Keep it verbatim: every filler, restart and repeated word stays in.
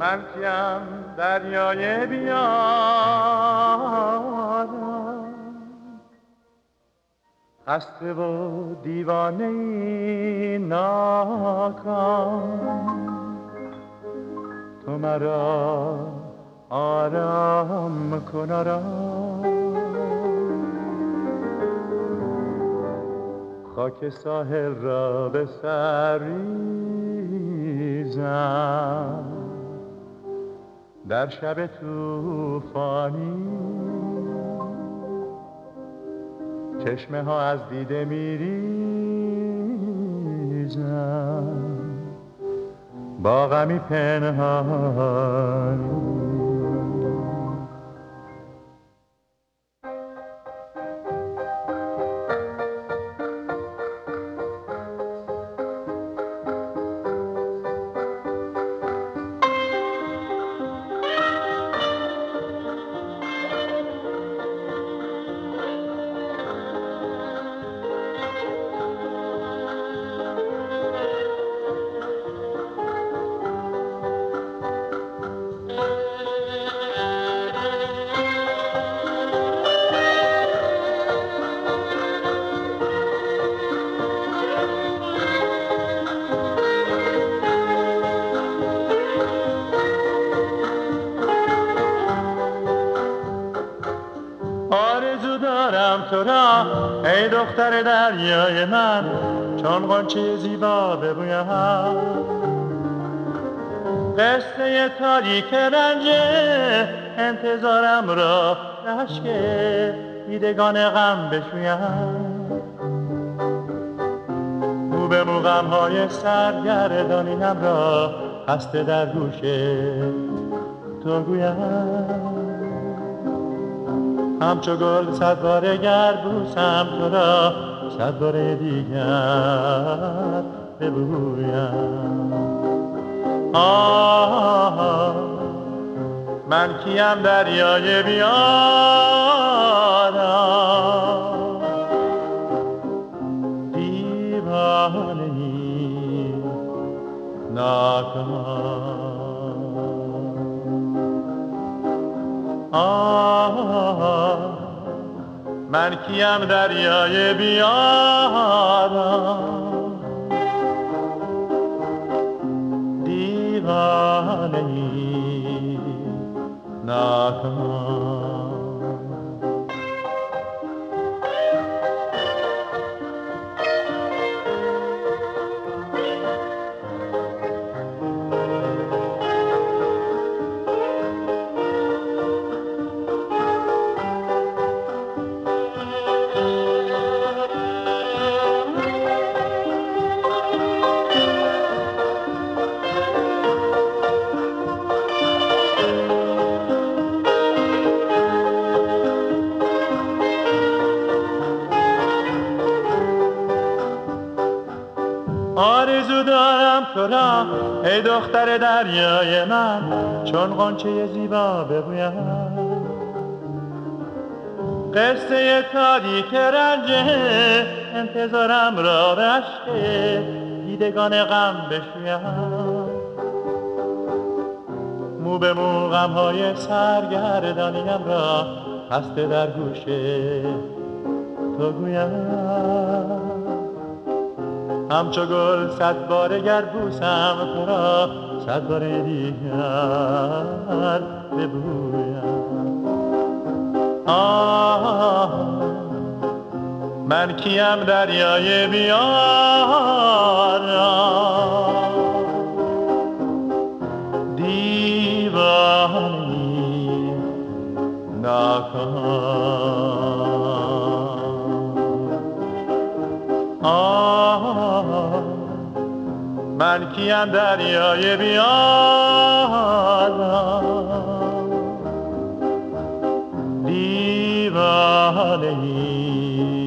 من کیم دریای بیارم، خسته و دیوانه ای ناکام، تو مرا آرام کن آرام. خاک ساحل را به سر ریزم، در شب طوفانی چشمه ها از دیده میریزم، با غمی پنهانی. آرزو دارم تو را ای دختر دریای من، چون غنچه زیبا ببویم قصه تاریک رنج انتظارم را اشک دیدگان غم بشویم، مو به مو غم‌های سرگردانیم را خسته در گوش تو گویم، همچو گل صد باره گر بوسم تو را صد باره دیگر ببویم. آه من کیم دریای بیارم، دیوانه‌ای ناکام. آه من کیم دریای بیارم، دیوانه‌ای ناکام. آرزو دارم تو را ای دختر دریای من، چون غنچه زیبا ببویم قصه تاریک رنج انتظارم را به اشک دیدگان غم بشویم، مو به مو غم‌های سرگردانیم را خسته در گوش تو گویم، همچو گل صد باره گر بوسم تو را صد باره دیگر ببویم. آه من کیم دریای بیارم، دیوانه‌ای ناکام. آه من کیم دریای بیارم، دیوانه‌ای